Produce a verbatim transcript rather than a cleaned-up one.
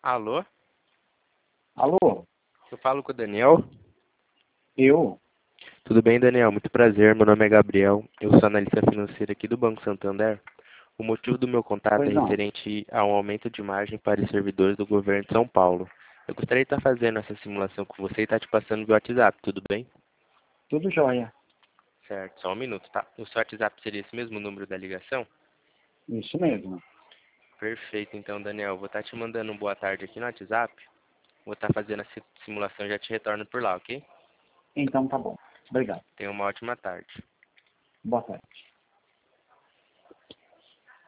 Alô? Alô? Eu falo com o Daniel? Eu? Tudo bem, Daniel? Muito prazer. Meu nome é Gabriel. Eu sou analista financeiro aqui do Banco Santander. O motivo do meu contato é Pois não. referente a um aumento de margem para os servidores do governo de São Paulo. Eu gostaria de estar fazendo essa simulação com você e estar te passando via WhatsApp, tudo bem? Tudo jóia. Certo, só um minuto, tá? O seu WhatsApp seria esse mesmo número da ligação? Isso mesmo. Perfeito, então, Daniel. Vou estar te mandando um boa tarde aqui no WhatsApp. Vou estar fazendo a si- simulação e já te retorno por lá, ok? Então tá bom. Obrigado. Tenha uma ótima tarde. Boa tarde.